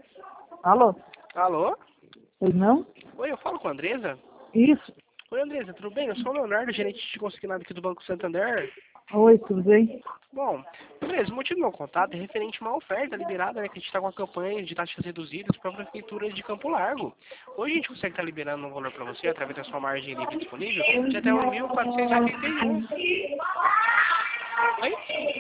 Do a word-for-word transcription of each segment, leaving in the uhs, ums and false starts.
Alô? Alô? Pois não? Oi, eu falo com a Andresa? Isso. Oi, Andresa, tudo bem? Eu sou o Leonardo, gerente de consignado aqui do Banco Santander. Oi, tudo bem? Bom, Andresa, o motivo do meu contato é referente a uma oferta liberada, né, que a gente está com uma campanha de taxas reduzidas para a Prefeitura de Campo Largo. Hoje a gente consegue estar liberando um valor para você, através da sua margem livre disponível, de até mil quatrocentos e oitenta e um. Oi?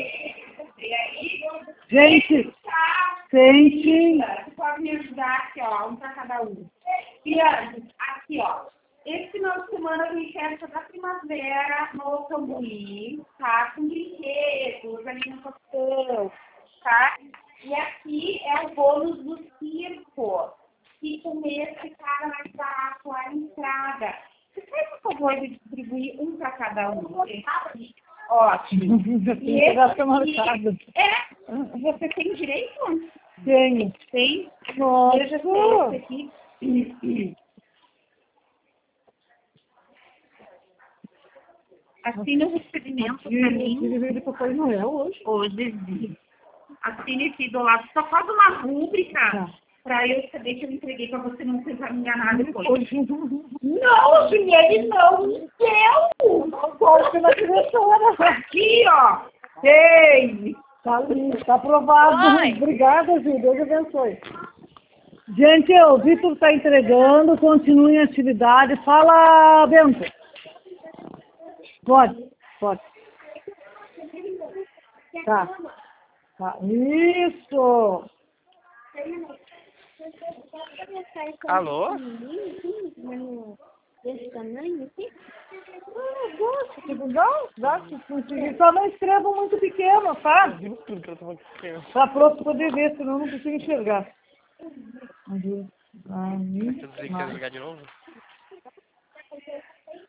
Gente, sente. Você pode me ajudar aqui, ó, um para cada um. Piano, aqui, ó. Esse final de semana eu tenho festa da primavera no Cambuí, tá? Com brinquedos, alimentação, tá? E aqui é o bônus do circo, que com mês que paga mais barato a entrada. Você faz o favor de distribuir um para cada um? Ótimo. E esse aqui, é, você tem direito? Tenho. Tem? Nossa. Eu já sei esse aqui. Assine o recebimento para mim. Ele de Papai Noel hoje. Hoje. Assine aqui do lado. Só faz uma rúbrica Tá. para eu saber que eu entreguei para você não tentar me enganar depois. Hoje. Não, Juliane, não. Meu! Não pode na diretora. Aqui, ó. Ei! Tá ali, tá aprovado. Ai. Obrigada, Gil. Deus abençoe. Gente, o Vitor está entregando, continue em atividade. Fala, Bento. Pode, pode. Tá. Tá. Isso. Alô? Desse tamanho aqui? Ah, gosto, que legal. Dá se conseguir. Só não escreva muito pequeno, tá? Viu tudo que eu tava querendo. Pra próximo poder ver, senão eu não consigo enxergar. Ajuda. Quer dizer que quer jogar de novo?